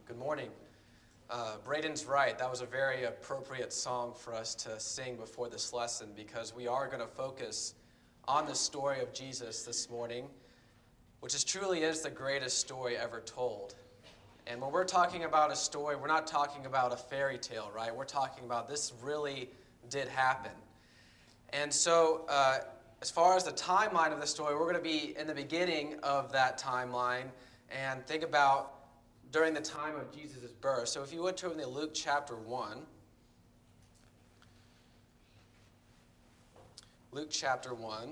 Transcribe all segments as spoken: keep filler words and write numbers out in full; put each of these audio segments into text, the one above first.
Good morning. Uh, Braden's right. That was a very appropriate song for us to sing before this lesson because we are going to focus on the story of Jesus this morning, which is truly is the greatest story ever told. And when we're talking about a story, we're not talking about a fairy tale, right? We're talking about this really did happen. And so uh, as far as the timeline of the story, we're going to be in the beginning of that timeline and think about during the time of Jesus' birth. So if you would turn to Luke chapter one. Luke chapter one.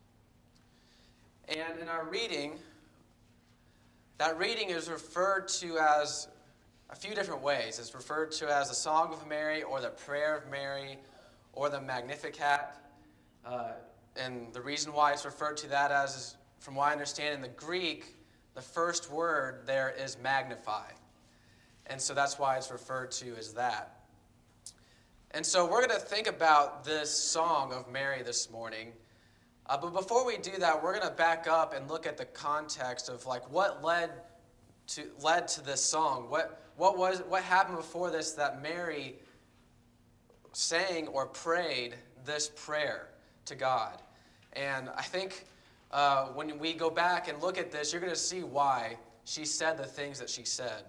And in our reading, that reading is referred to as a few different ways. It's referred to as the Song of Mary or the Prayer of Mary or the Magnificat. Uh, and the reason why it's referred to that as is, from what I understand in the Greek, the first word there is magnify. And so that's why it's referred to as that. And so we're going to think about this Song of Mary this morning. Uh, but before we do that, we're going to back up and look at the context of like what led to led to this song. What what was what happened before this that Mary sang or prayed this prayer to God. And I think uh, when we go back and look at this, you're going to see why she said the things that she said.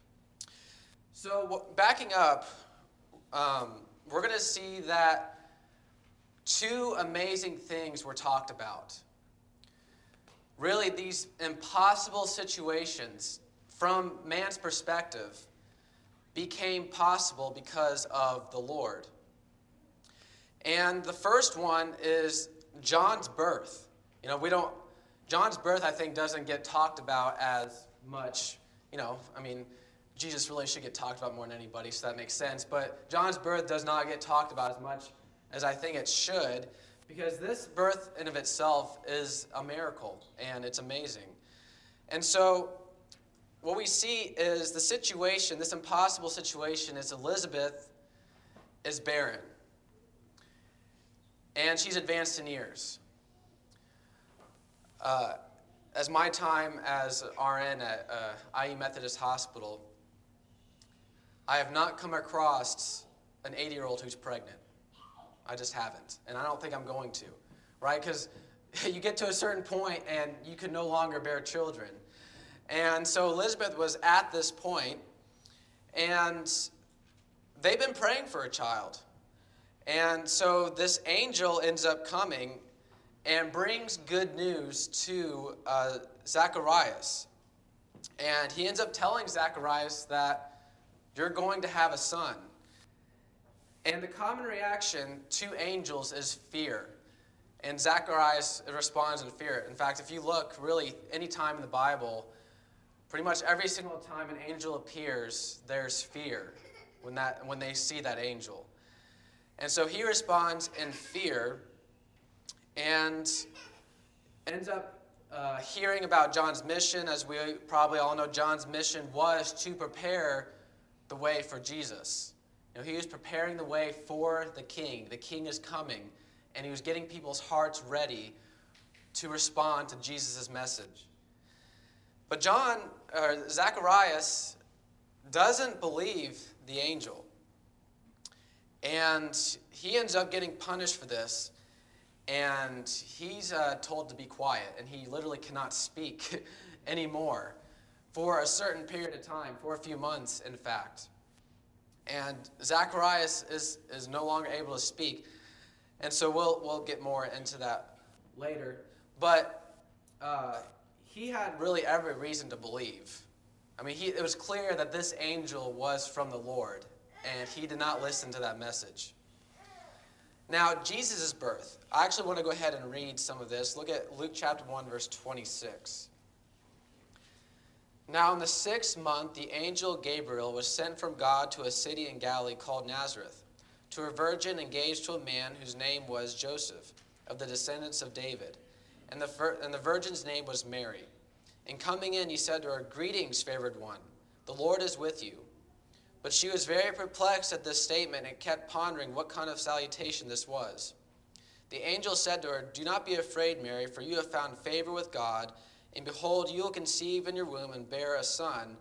So backing up, um, we're going to see that two amazing things were talked about. Really, these impossible situations, from man's perspective, became possible because of the Lord. And the first one is John's birth. You know, we don't, John's birth, I think, doesn't get talked about as much. You know, I mean, Jesus really should get talked about more than anybody, so that makes sense. But John's birth does not get talked about as much as I think it should, because this birth in of itself is a miracle, and it's amazing. And so what we see is the situation, this impossible situation, is Elizabeth is barren. And she's advanced in years. Uh, as my time as R N at uh, I U Methodist Hospital, I have not come across an eighty-year-old who's pregnant. I just haven't, and I don't think I'm going to, right? Because you get to a certain point and you can no longer bear children. And so Elizabeth was at this point, and they've been praying for a child. And so this angel ends up coming and brings good news to uh, Zacharias. And he ends up telling Zacharias that you're going to have a son. And the common reaction to angels is fear. And Zacharias responds in fear. In fact, if you look really any time in the Bible, pretty much every single time an angel appears, there's fear when, that, when they see that angel. And so he responds in fear and ends up uh, hearing about John's mission. As we probably all know, John's mission was to prepare the way for Jesus. You know, he was preparing the way for the king. The king is coming, and he was getting people's hearts ready to respond to Jesus' message. But John, or Zacharias, doesn't believe the angel. And he ends up getting punished for this. And he's uh, told to be quiet. And he literally cannot speak anymore for a certain period of time, for a few months, in fact. And Zacharias is, is no longer able to speak. And so we'll, we'll get more into that later. But uh, he had really every reason to believe. I mean, he, it was clear that this angel was from the Lord. And he did not listen to that message. Now, Jesus' birth. I actually want to go ahead and read some of this. Look at Luke chapter one, verse twenty-six. Now, in the sixth month, the angel Gabriel was sent from God to a city in Galilee called Nazareth, to a virgin engaged to a man whose name was Joseph, of the descendants of David. And the, and the virgin's name was Mary. And coming in, he said to her, "Greetings, favored one, the Lord is with you." But she was very perplexed at this statement and kept pondering what kind of salutation this was. The angel said to her, "Do not be afraid, Mary, for you have found favor with God, and behold, you will conceive in your womb and bear a son,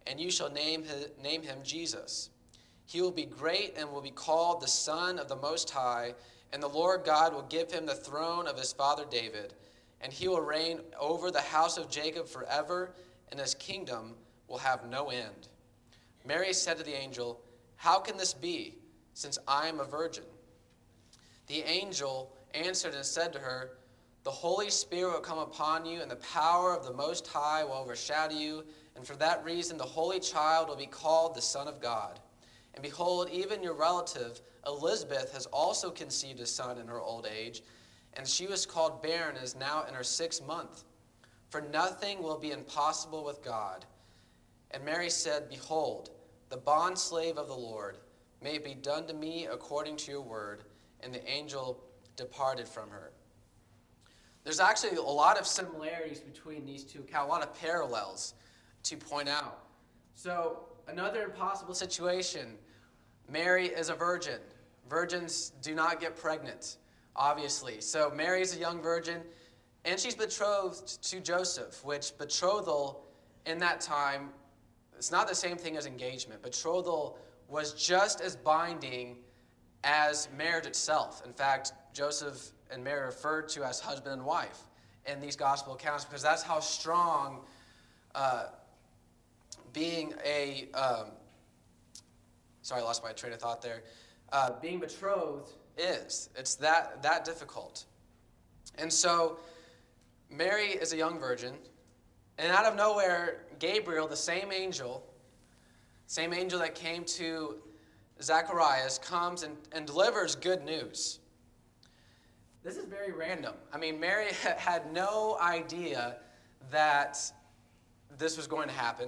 and you shall name his, name him Jesus. He will be great and will be called the Son of the Most High, and the Lord God will give him the throne of his father David, and he will reign over the house of Jacob forever, and his kingdom will have no end." Mary said to the angel, "How can this be, since I am a virgin?" The angel answered and said to her, "The Holy Spirit will come upon you, and the power of the Most High will overshadow you, and for that reason the Holy Child will be called the Son of God. And behold, even your relative Elizabeth has also conceived a son in her old age, and she was called barren and is now in her sixth month. For nothing will be impossible with God." And Mary said, "Behold, the bondslave of the Lord, may it be done to me according to your word." And the angel departed from her. There's actually a lot of similarities between these two accounts, a lot of parallels to point out. So, another impossible situation. Mary is a virgin. Virgins do not get pregnant, obviously. So Mary is a young virgin, and she's betrothed to Joseph, which betrothal in that time, it's not the same thing as engagement. Betrothal was just as binding as marriage itself. In fact, Joseph and Mary are referred to as husband and wife in these gospel accounts, because that's how strong uh, being a... Um, Sorry, I lost my train of thought there. Uh, being betrothed is. It's that, that difficult. And so Mary is a young virgin, and out of nowhere, Gabriel, the same angel, same angel that came to Zacharias, comes and, and delivers good news. This is very random. I mean, Mary had no idea that this was going to happen.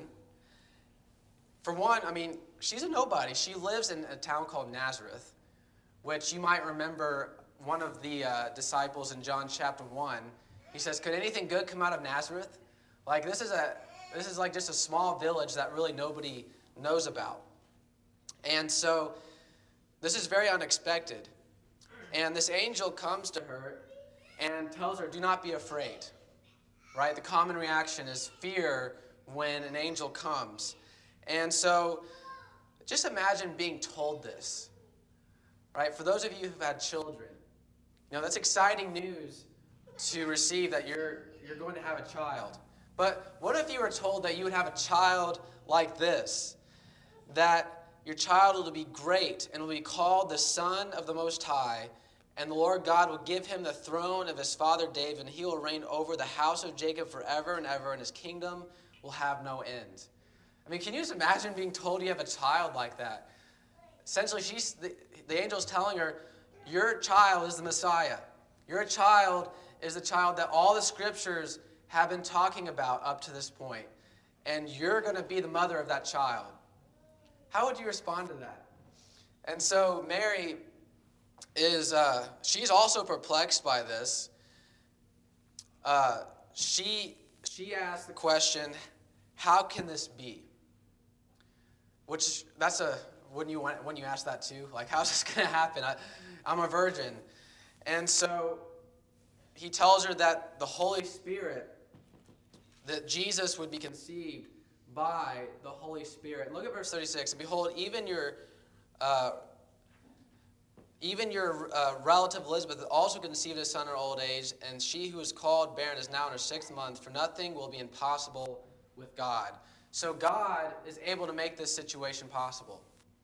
For one, I mean, she's a nobody. She lives in a town called Nazareth, which you might remember one of the uh, disciples in John chapter one. He says, "Could anything good come out of Nazareth?" Like, this is a this is like just a small village that really nobody knows about. And so this is very unexpected. And this angel comes to her and tells her, "Do not be afraid." Right? The common reaction is fear when an angel comes. And so just imagine being told this, right? For those of you who've had children, you know, that's exciting news to receive, that you're, you're going to have a child. But what if you were told that you would have a child like this, that your child will be great and will be called the Son of the Most High, and the Lord God will give him the throne of his father David, and he will reign over the house of Jacob forever and ever, and his kingdom will have no end. I mean, can you just imagine being told you have a child like that? Essentially, she's the, the angel's telling her, your child is the Messiah. Your child is the child that all the scriptures have been talking about up to this point. And you're going to be the mother of that child. How would you respond to that? And so Mary is, uh, she's also perplexed by this. Uh, she, she asked the question, how can this be? Which, that's a, when you, when you ask that too, like, how's this going to happen? I, I'm a virgin. And so he tells her that the Holy Spirit, that Jesus would be conceived by the Holy Spirit. Look at verse thirty-six. And behold, even your uh, even your uh, relative Elizabeth also conceived a son in her old age, and she who is called barren is now in her sixth month, for nothing will be impossible with God. So God is able to make this situation possible.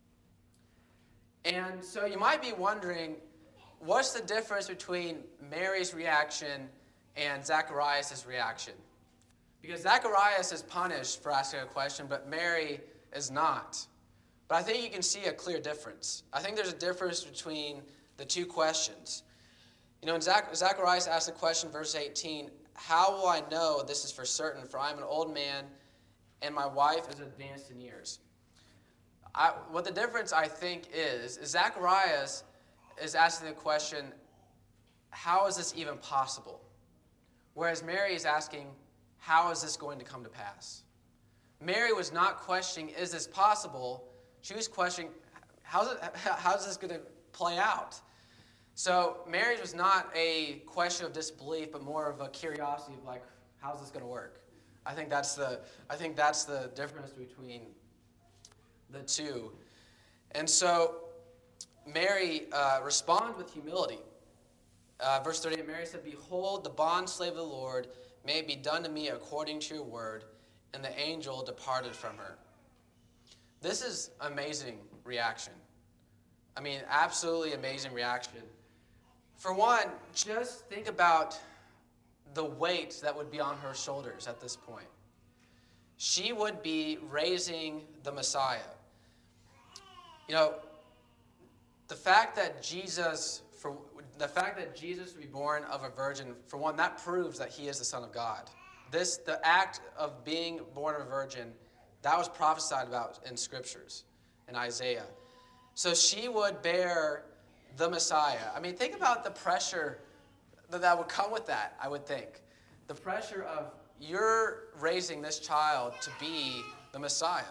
And so you might be wondering, what's the difference between Mary's reaction and Zacharias' reaction? Because Zacharias is punished for asking a question, but Mary is not. But I think you can see a clear difference. I think there's a difference between the two questions. You know, Zach- Zacharias asked the question, verse eighteen, how will I know this is for certain? For I am an old man, and my wife is advanced in years. I, what the difference, I think, is, is Zacharias is asking the question, how is this even possible? Whereas Mary is asking, how is this going to come to pass? Mary was not questioning, is this possible? She was questioning, how's, it, how's this going to play out? So Mary's was not a question of disbelief, but more of a curiosity of like, how's this going to work? I think that's the I think that's the difference between the two. And so Mary uh, responded with humility. Uh, verse thirty-eight, Mary said, "Behold, the bondslave of the Lord, may it be done to me according to your word." And the angel departed from her. This is amazing reaction. I mean, absolutely amazing reaction. For one, just think about the weight that would be on her shoulders at this point. She would be raising the Messiah. You know, the fact that Jesus, for the fact that Jesus would be born of a virgin, for one, that proves that he is the Son of God. This, the act of being born of a virgin, that was prophesied about in scriptures, in Isaiah. So she would bear the Messiah. I mean, think about the pressure that, that would come with that, I would think. The pressure of you're raising this child to be the Messiah.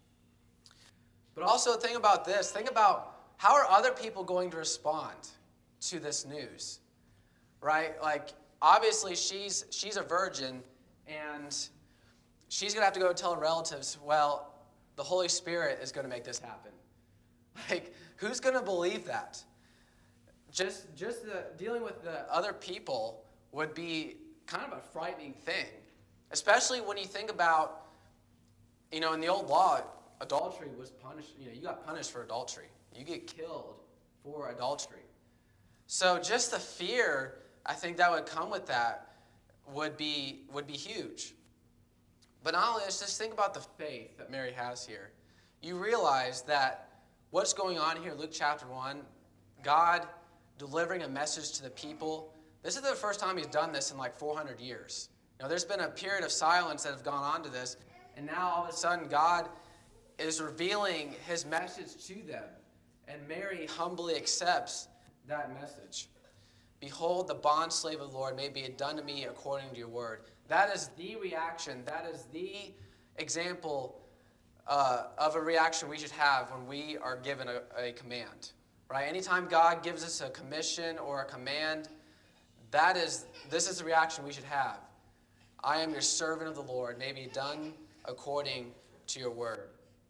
But also think about this. Think about how are other people going to respond to this news, right? Like, obviously, she's she's a virgin, and she's going to have to go tell her relatives, well, the Holy Spirit is going to make this happen. Like, who's going to believe that? Just, just the, dealing with the other people would be kind of a frightening thing, especially when you think about, you know, in the old law, adultery was punished. You know, you got punished for adultery. You get killed for adultery. So just the fear, I think, that would come with that would be would be huge. But not only this, just think about the faith that Mary has here. You realize that what's going on here in Luke chapter one, God delivering a message to the people. This is the first time he's done this in like four hundred years. You know, there's been a period of silence that have gone on to this, and now all of a sudden God is revealing his message to them. And Mary humbly accepts that message. Behold, the bondslave of the Lord, may be done to me according to your word. That is the reaction. That is the example uh, of a reaction we should have when we are given a, a command. Right? Anytime God gives us a commission or a command, that is, this is the reaction we should have. I am your servant of the Lord, may be done according to your word.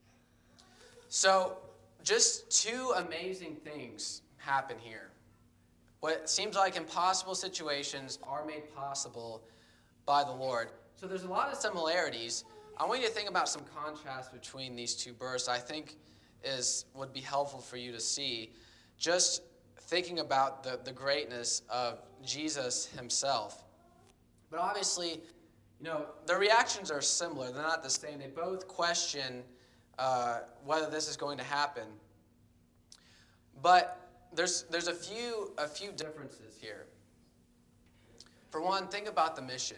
So, just two amazing things happen here. What seems like impossible situations are made possible by the Lord. So there's a lot of similarities. I want you to think about some contrast between these two births. I think is would be helpful for you to see. Just thinking about the, the greatness of Jesus himself. But obviously, you know, the reactions are similar. They're not the same. They both question uh, whether this is going to happen. But there's there's a few a few differences here. For one, think about the mission.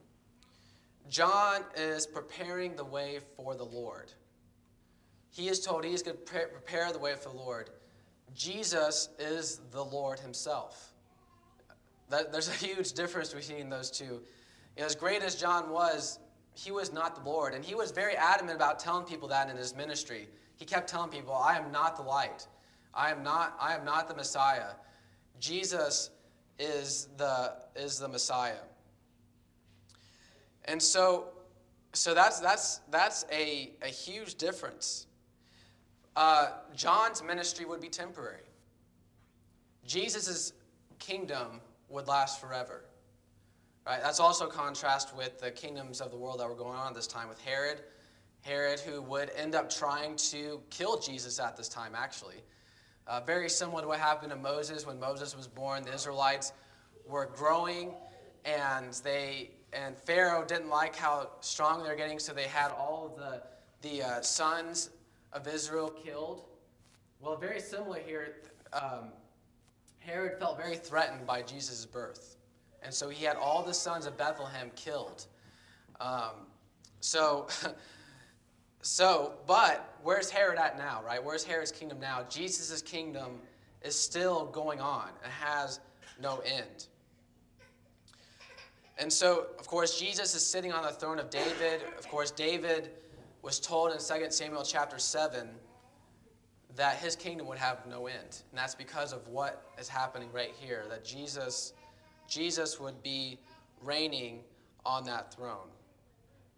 John is preparing the way for the Lord. He is told he's going to prepare the way for the Lord. Jesus is the Lord himself. That, there's a huge difference between those two. You know, as great as John was, he was not the Lord. And he was very adamant about telling people that in his ministry. He kept telling people, I am not the light. I am not, I am not the Messiah. Jesus is the, is the Messiah. And so, so that's, that's, that's a, a huge difference. Uh, John's ministry would be temporary. Jesus' kingdom would last forever. Right? That's also contrast with the kingdoms of the world that were going on at this time with Herod. Herod, who would end up trying to kill Jesus at this time, actually. Uh, very similar to what happened to Moses. When Moses was born, the Israelites were growing, and they and Pharaoh didn't like how strong they were getting, so they had all of the, the uh, sons of Israel killed. Well, very similar here. Um, Herod felt very threatened by Jesus' birth. And so he had all the sons of Bethlehem killed. Um, so... So, but where's Herod at now, right? Where's Herod's kingdom now? Jesus' kingdom is still going on and has no end. And so, of course, Jesus is sitting on the throne of David. Of course, David was told in Second Samuel chapter seven that his kingdom would have no end. And that's because of what is happening right here, that Jesus, Jesus would be reigning on that throne.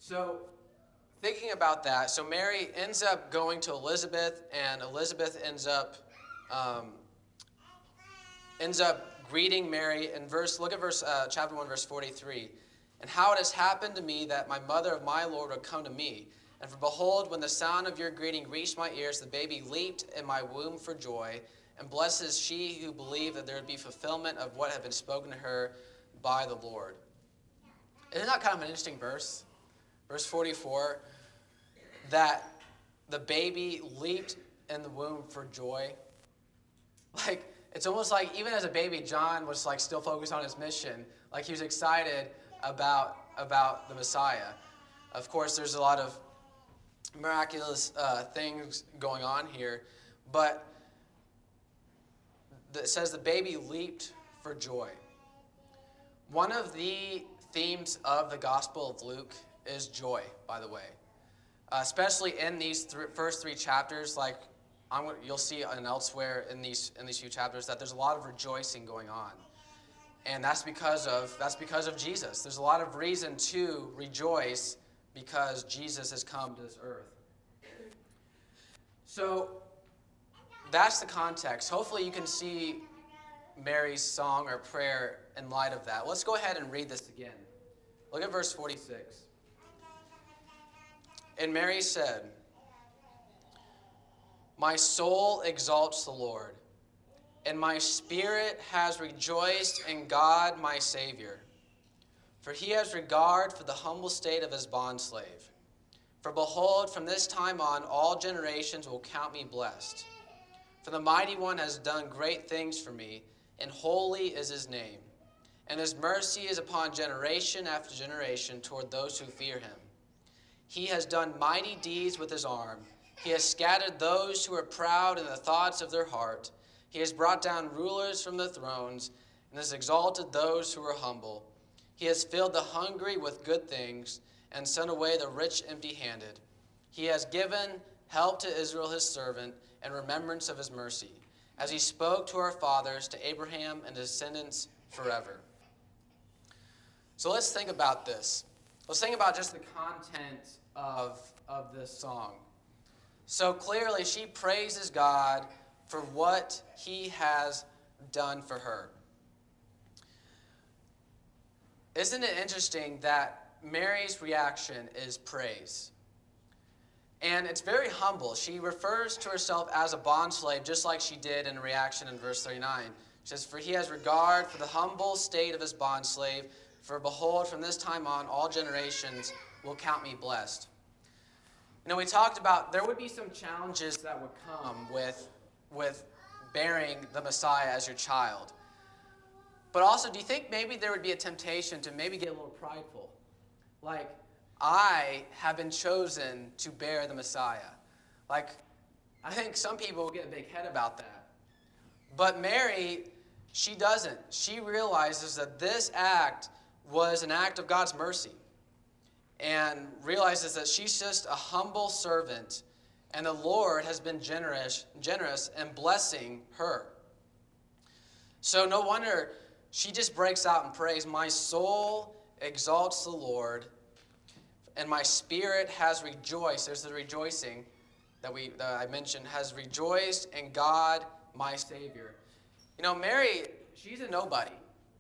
So thinking about that, so Mary ends up going to Elizabeth, and Elizabeth ends up um, ends up greeting Mary. In verse, look at verse uh, chapter one, verse forty-three. And how it has happened to me that my mother of my Lord would come to me. And for behold, when the sound of your greeting reached my ears, the baby leaped in my womb for joy. And blessed is she who believed that there would be fulfillment of what had been spoken to her by the Lord. Isn't that kind of an interesting verse? Verse forty-four, that the baby leaped in the womb for joy. Like, it's almost like even as a baby, John was like still focused on his mission. Like he was excited about, about the Messiah. Of course, there's a lot of miraculous uh, things going on here, but it says the baby leaped for joy. One of the themes of the Gospel of Luke is joy, by the way. Uh, especially in these th- first three chapters, like I'm, you'll see and elsewhere in these in these few chapters that there's a lot of rejoicing going on, and that's because of that's because of Jesus. There's a lot of reason to rejoice because Jesus has come to this earth. So that's the context. Hopefully, you can see Mary's song or prayer in light of that. Let's go ahead and read this again. Look at verse forty-six. And Mary said, my soul exalts the Lord, and my spirit has rejoiced in God my Savior. For he has regard for the humble state of his bondslave. For behold, from this time on, all generations will count me blessed. For the Mighty One has done great things for me, and holy is his name. And his mercy is upon generation after generation toward those who fear him. He has done mighty deeds with his arm. He has scattered those who are proud in the thoughts of their heart. He has brought down rulers from the thrones and has exalted those who are humble. He has filled the hungry with good things and sent away the rich empty-handed. He has given help to Israel his servant in remembrance of his mercy, as he spoke to our fathers, to Abraham and his descendants forever. So let's think about this. Let's think about just the content of, of this song. So clearly, she praises God for what he has done for her. Isn't it interesting that Mary's reaction is praise? And it's very humble. She refers to herself as a bondslave, just like she did in reaction in verse thirty-nine. She says, for he has regard for the humble state of his bondslave. For behold, from this time on, all generations will count me blessed. You know, we talked about there would be some challenges that would come with, with bearing the Messiah as your child. But also, do you think maybe there would be a temptation to maybe get a little prideful? Like, I have been chosen to bear the Messiah. Like, I think some people will get a big head about that. But Mary, she doesn't. She realizes that this act was an act of God's mercy, and realizes that she's just a humble servant, and the Lord has been generous, generous in blessing her. So no wonder she just breaks out in praise. My soul exalts the Lord, and my spirit has rejoiced. There's the rejoicing that we that I mentioned, has rejoiced in God, my Savior. You know, Mary, she's a nobody.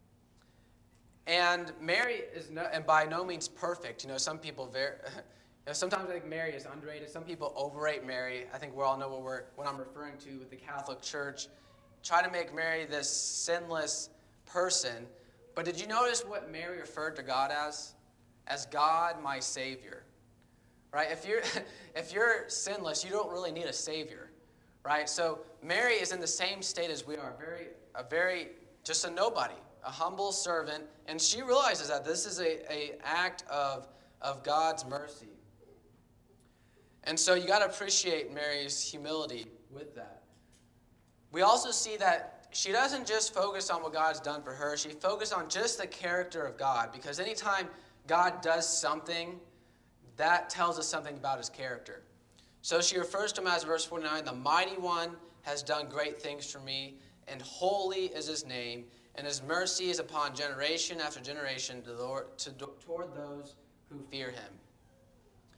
And Mary is no, and by no means perfect. You know, some people very, you know, sometimes I think Mary is underrated. Some people overrate Mary. I think we all know what we're what I'm referring to with the Catholic Church. Try to make Mary this sinless person. But did you notice what Mary referred to God as? As God, my Savior. Right? If you're if you're sinless, you don't really need a Savior. Right? So Mary is in the same state as we are, very a very just a nobody. A humble servant, and she realizes that this is a, a act of, of God's mercy. And so you got to appreciate Mary's humility with that. We also see that she doesn't just focus on what God's done for her, she focused on just the character of God, because anytime God does something, that tells us something about his character. So she refers to him as, verse forty-nine, the Mighty One has done great things for me, and holy is his name. And his mercy is upon generation after generation to, Lord, to, toward those who fear him.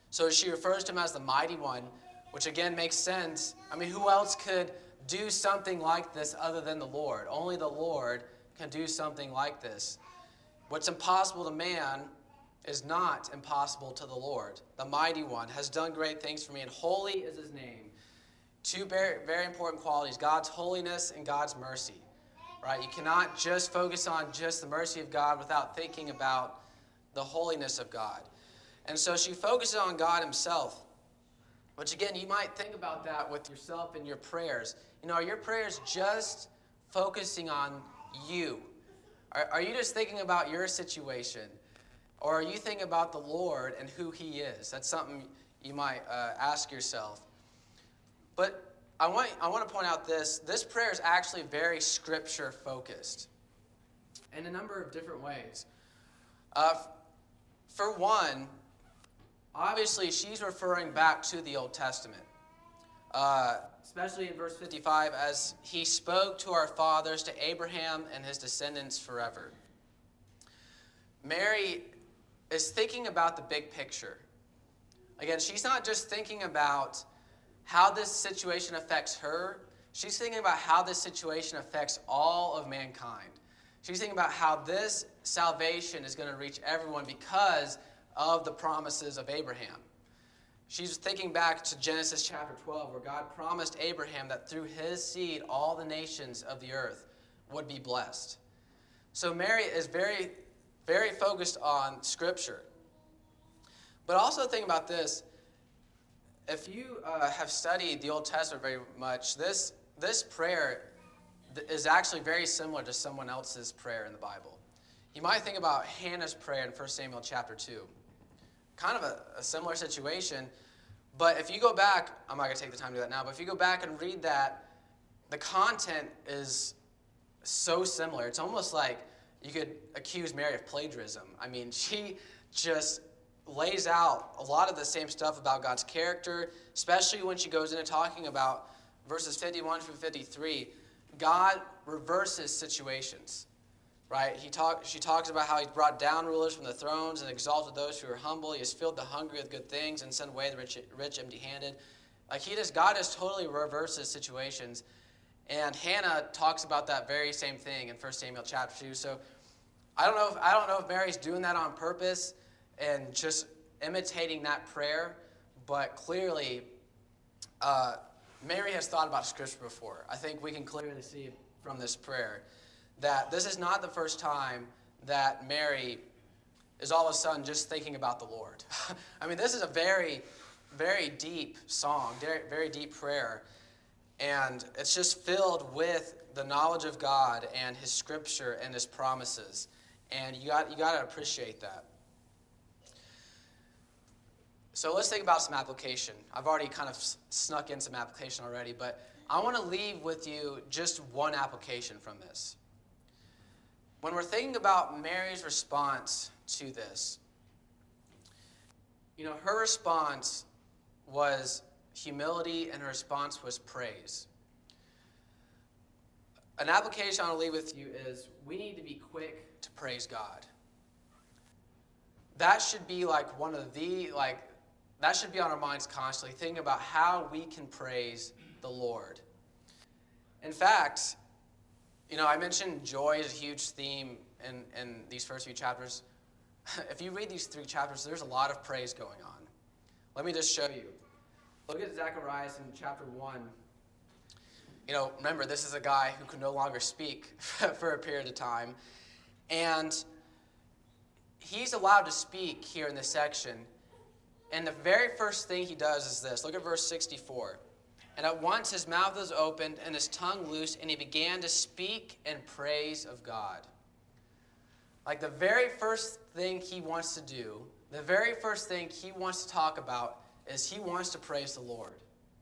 So she refers to him as the mighty one, which again makes sense. I mean, who else could do something like this other than the Lord? Only the Lord can do something like this. What's impossible to man is not impossible to the Lord. The mighty one has done great things for me, and holy is his name. Two very, very important qualities, God's holiness and God's mercy. Right? You cannot just focus on just the mercy of God without thinking about the holiness of God. And so she focuses on God himself. Which again, you might think about that with yourself in your prayers. You know, are your prayers just focusing on you? Are, are you just thinking about your situation? Or are you thinking about the Lord and who he is? That's something you might uh, ask yourself. But I want, I want to point out this. This prayer is actually very scripture-focused in a number of different ways. Uh, for one, obviously, she's referring back to the Old Testament, uh, especially in verse fifty-five, as he spoke to our fathers, to Abraham and his descendants forever. Mary is thinking about the big picture. Again, she's not just thinking about how this situation affects her. She's thinking about how this situation affects all of mankind. She's thinking about how this salvation is going to reach everyone because of the promises of Abraham. She's thinking back to Genesis chapter twelve, where God promised Abraham that through his seed, all the nations of the earth would be blessed. So Mary is very, very focused on Scripture. But also think about this. If you uh, have studied the Old Testament very much, this, this prayer is actually very similar to someone else's prayer in the Bible. You might think about Hannah's prayer in First Samuel chapter two. Kind of a, a similar situation, but if you go back, I'm not going to take the time to do that now, but if you go back and read that, the content is so similar. It's almost like you could accuse Mary of plagiarism. I mean, she just lays out a lot of the same stuff about God's character, especially when she goes into talking about verses fifty-one through fifty-three. God reverses situations, right? He talk, she talks about how he's brought down rulers from the thrones and exalted those who are humble. He has filled the hungry with good things and sent away the rich, rich empty-handed. Like he just, God just totally reverses situations. And Hannah talks about that very same thing in First Samuel chapter two. So I don't know if, I don't know if Mary's doing that on purpose and just imitating that prayer, but clearly uh, Mary has thought about Scripture before. I think we can clearly see from this prayer that this is not the first time that Mary is all of a sudden just thinking about the Lord. I mean, this is a very, very deep song, very, very deep prayer, and it's just filled with the knowledge of God and his Scripture and his promises, and you got, you got to appreciate that. So let's think about some application. I've already kind of snuck in some application already, but I want to leave with you just one application from this. When we're thinking about Mary's response to this, you know, her response was humility and her response was praise. An application I want to leave with you is we need to be quick to praise God. That should be like one of the, like, that should be on our minds constantly, thinking about how we can praise the Lord. In fact, you know, I mentioned joy is a huge theme in, in these first few chapters. If you read these three chapters, there's a lot of praise going on. Let me just show you. Look at Zacharias in chapter one. You know, remember, this is a guy who could no longer speak for a period of time. And he's allowed to speak here in this section. And the very first thing he does is this. Look at verse sixty-four. And at once his mouth was opened and his tongue loosed, and he began to speak in praise of God. Like the very first thing he wants to do, the very first thing he wants to talk about is he wants to praise the Lord.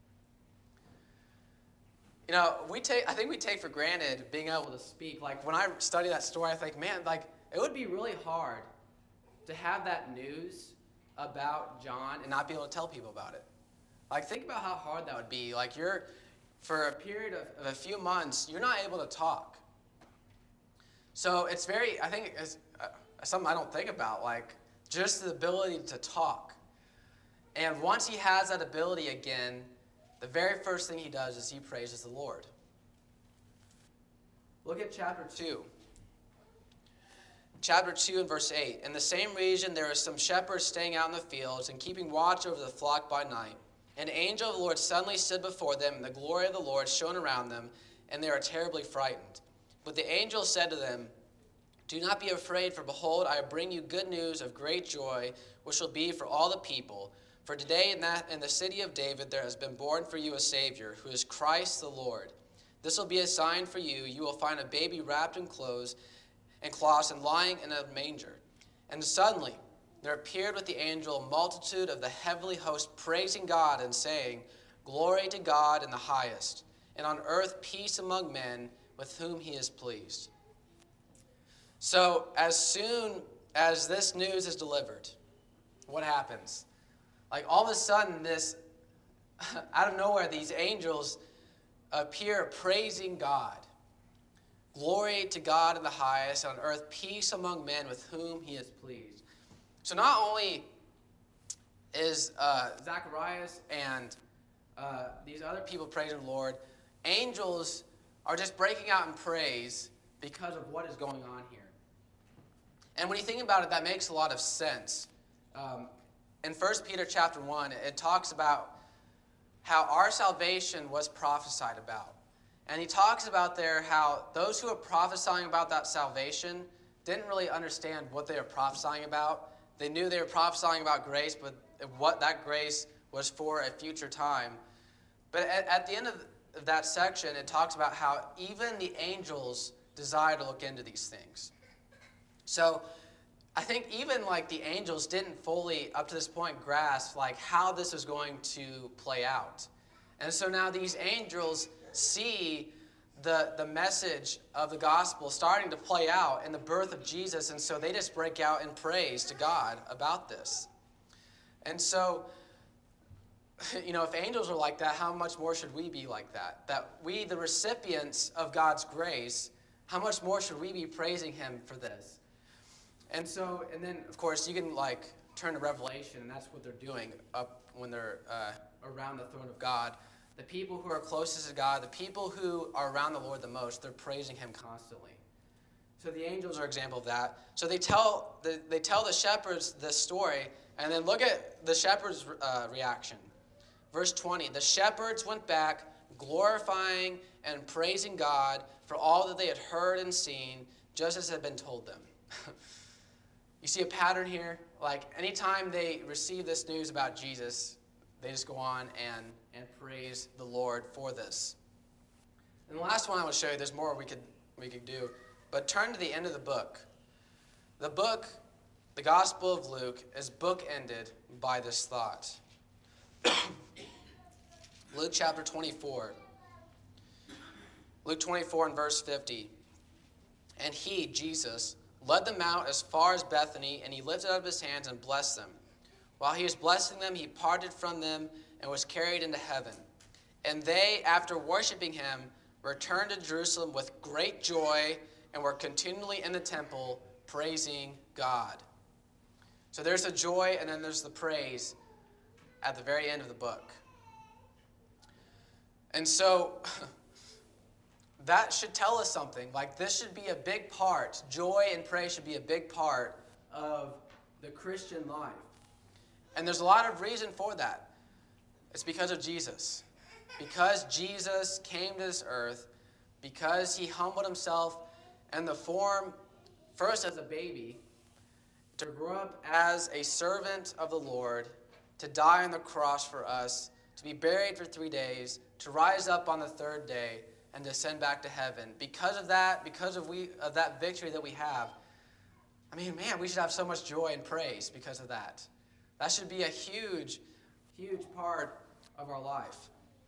You know, we take, I think we take for granted being able to speak. Like when I study that story, I think, man, like it would be really hard to have that news about John and not be able to tell people about it. Like, think about how hard that would be. Like, you're, for a period of, of a few months, you're not able to talk. So it's very, I think, it's uh, something I don't think about, like, just the ability to talk. And once he has that ability again, the very first thing he does is he praises the Lord. Look at chapter two. Chapter two and verse eight. In the same region there are some shepherds staying out in the fields and keeping watch over the flock by night. An angel of the Lord suddenly stood before them, and the glory of the Lord shone around them, and they were terribly frightened. But the angel said to them, "Do not be afraid, for behold, I bring you good news of great joy, which will be for all the people. For today in, that, in the city of David there has been born for you a Savior, who is Christ the Lord. This will be a sign for you. You will find a baby wrapped in clothes and cloths and lying in a manger." And suddenly there appeared with the angel a multitude of the heavenly host, praising God and saying, "Glory to God in the highest, and on earth peace among men with whom he is pleased." So as soon as this news is delivered, what happens? Like all of a sudden, this, out of nowhere, these angels appear praising God. Glory to God in the highest, on earth peace among men with whom he is pleased. So not only is uh, Zacharias and uh, these other people praising the Lord, angels are just breaking out in praise because of what is going on here. And when you think about it, that makes a lot of sense. Um, in First Peter chapter one, it talks about how our salvation was prophesied about. And he talks about there how those who are prophesying about that salvation didn't really understand what they were prophesying about. They knew they were prophesying about grace, but what that grace was for a future time. But at, at the end of that section, it talks about how even the angels desire to look into these things. So I think even like the angels didn't fully, up to this point, grasp like how this is going to play out. And so now these angels see the, the message of the gospel starting to play out in the birth of Jesus, and so they just break out in praise to God about this. And so, you know, if angels are like that, how much more should we be like that? That we, the recipients of God's grace, how much more should we be praising him for this? And so, and then, of course, you can, like, turn to Revelation, and that's what they're doing up when they're uh, around the throne of God. The people who are closest to God, the people who are around the Lord the most, they're praising him constantly. So the angels are an example of that. So they tell the, they tell the shepherds this story, and then look at the shepherds' uh, reaction. Verse twenty, the shepherds went back, glorifying and praising God for all that they had heard and seen, just as had been told them. You see a pattern here? Like, anytime they receive this news about Jesus, they just go on and, and praise the Lord for this. And the last one I want to show you, there's more we could, we could do, but turn to the end of the book. The book, the Gospel of Luke, is bookended by this thought. Luke chapter twenty-four. Luke twenty-four and verse fifty. And he, Jesus, led them out as far as Bethany, and he lifted up his hands and blessed them. While he was blessing them, he parted from them and was carried into heaven. And they, after worshiping him, returned to Jerusalem with great joy and were continually in the temple praising God. So there's the joy, and then there's the praise at the very end of the book. And so that should tell us something. Like, this should be a big part. Joy and praise should be a big part of the Christian life. And there's a lot of reason for that. It's because of Jesus. Because Jesus came to this earth, because he humbled himself in the form, first as a baby, to grow up as a servant of the Lord, to die on the cross for us, to be buried for three days, to rise up on the third day, and to ascend back to heaven. Because of that, because of we of that victory that we have, I mean, man, we should have so much joy and praise because of that. That should be a huge, huge part of our life.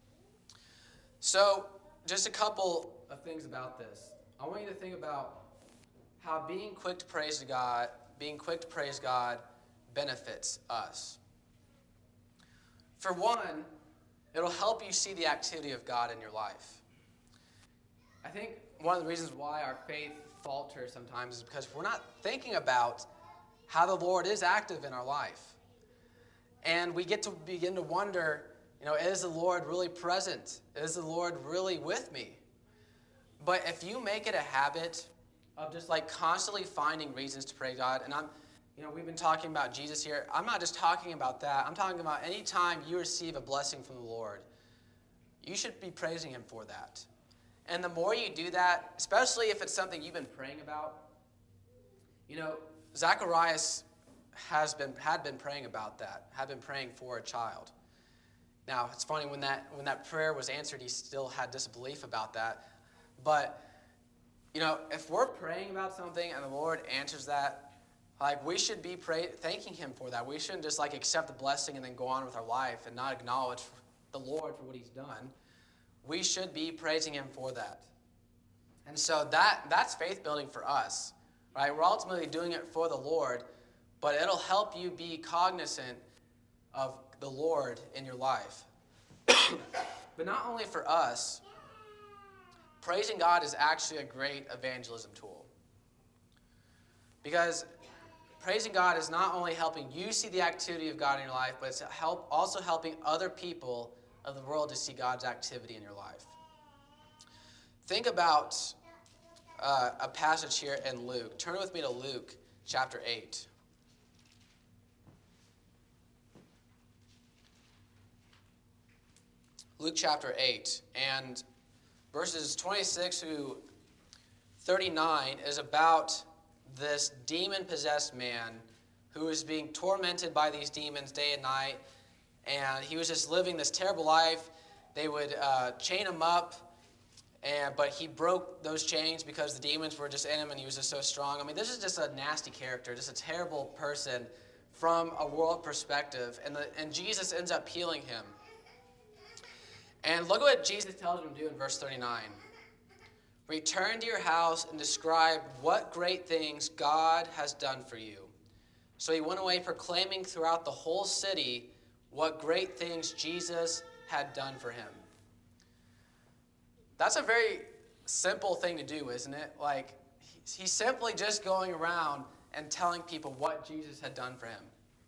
So, just a couple of things about this. I want you to think about how being quick to praise God, being quick to praise God benefits us. For one, it'll help you see the activity of God in your life. I think one of the reasons why our faith falters sometimes is because we're not thinking about how the Lord is active in our life. And we get to begin to wonder, you know, is the Lord really present? Is the Lord really with me? But if you make it a habit of just like constantly finding reasons to pray God, and I'm, you know, we've been talking about Jesus here. I'm not just talking about that. I'm talking about any time you receive a blessing from the Lord, you should be praising him for that. And the more you do that, especially if it's something you've been praying about, you know, Zacharias has been had been praying about that, had been praying for a child. Now, it's funny, when that when that prayer was answered, he still had disbelief about that. But, you know, if we're praying about something and the Lord answers that, like, we should be pray, thanking him for that. We shouldn't just, like, accept the blessing and then go on with our life and not acknowledge the Lord for what he's done. We should be praising him for that. And so that that's faith building for us, right? We're ultimately doing it for the Lord, but it'll help you be cognizant of the Lord in your life. But not only for us, praising God is actually a great evangelism tool. Because praising God is not only helping you see the activity of God in your life, but it's help, also helping other people of the world to see God's activity in your life. Think about uh, a passage here in Luke. Turn with me to Luke chapter eight. Luke chapter eight, and verses twenty-six through thirty-nine is about this demon-possessed man who was being tormented by these demons day and night, and he was just living this terrible life. They would uh, chain him up, and but he broke those chains because the demons were just in him, and he was just so strong. I mean, this is just a nasty character, just a terrible person from a world perspective, and, the, and Jesus ends up healing him. And look at what Jesus tells him to do in verse thirty-nine. Return to your house and describe what great things God has done for you. So he went away proclaiming throughout the whole city what great things Jesus had done for him. That's a very simple thing to do, isn't it? Like, he's simply just going around and telling people what Jesus had done for him.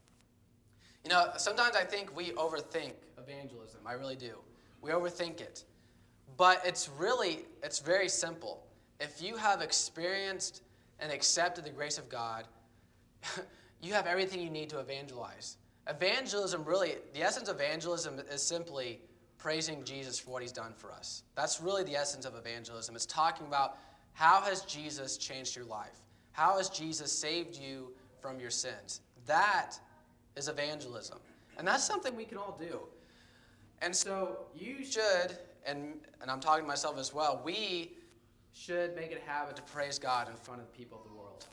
You know, sometimes I think we overthink evangelism. I really do. We overthink it. But it's really, it's very simple. If you have experienced and accepted the grace of God, you have everything you need to evangelize. Evangelism really, the essence of evangelism is simply praising Jesus for what he's done for us. That's really the essence of evangelism. It's talking about how has Jesus changed your life? How has Jesus saved you from your sins? That is evangelism. And that's something we can all do. And so you should, and, and I'm talking to myself as well, we should make it a habit to praise God in front of the people of the world.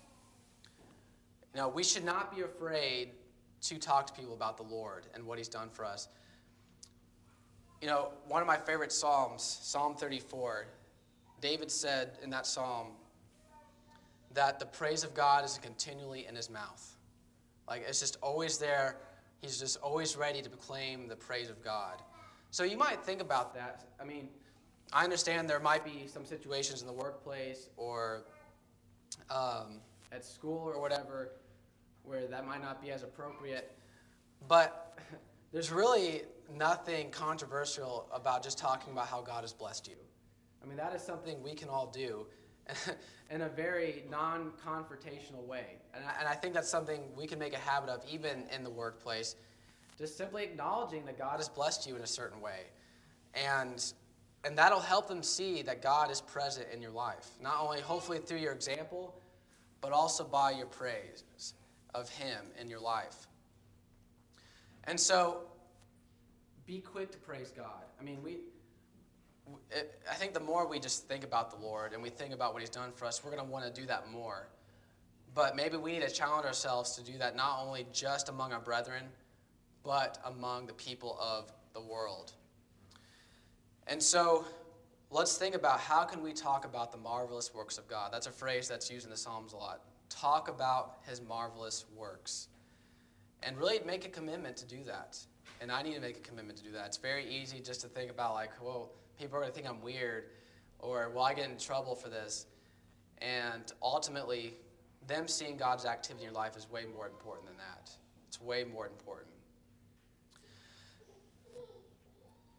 You know, we should not be afraid to talk to people about the Lord and what he's done for us. You know, one of my favorite Psalms, Psalm thirty-four, David said in that Psalm that the praise of God is continually in his mouth. Like, it's just always there. He's just always ready to proclaim the praise of God. So you might think about that. I mean, I understand there might be some situations in the workplace or um, at school or whatever where that might not be as appropriate. But there's really nothing controversial about just talking about how God has blessed you. I mean, that is something we can all do in a very non-confrontational way. And I, and I think that's something we can make a habit of even in the workplace. Just simply acknowledging that God has blessed you in a certain way. And, and that'll help them see that God is present in your life. Not only hopefully through your example, but also by your praise of him in your life. And so, be quick to praise God. I mean, we... It, I think the more we just think about the Lord and we think about what he's done for us, we're going to want to do that more. But maybe we need to challenge ourselves to do that not only just among our brethren, but among the people of the world. And so let's think about how can we talk about the marvelous works of God. That's a phrase that's used in the Psalms a lot. Talk about his marvelous works. And really make a commitment to do that. And I need to make a commitment to do that. It's very easy just to think about like, whoa, people are going to think I'm weird, or will I get in trouble for this? And ultimately, them seeing God's activity in your life is way more important than that. It's way more important.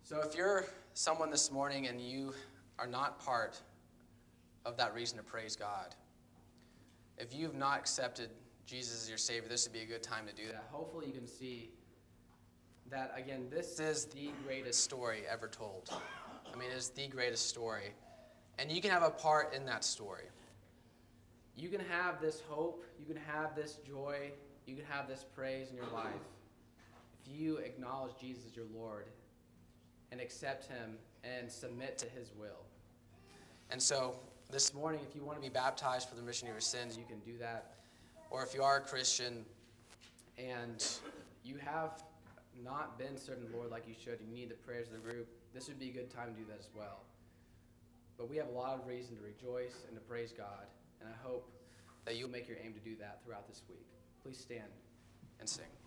So if you're someone this morning and you are not part of that reason to praise God, if you've not accepted Jesus as your Savior, this would be a good time to do that. Hopefully you can see that, again, this is the greatest story ever told. I mean, it's the greatest story. And you can have a part in that story. You can have this hope, you can have this joy, you can have this praise in your life if you acknowledge Jesus as your Lord and accept him and submit to his will. And so this morning, if you want to be baptized for the remission of your sins, you can do that. Or if you are a Christian and you have not been serving the Lord like you should, you need the prayers of the group, this would be a good time to do that as well. But we have a lot of reason to rejoice and to praise God, and I hope that you'll make your aim to do that throughout this week. Please stand and sing.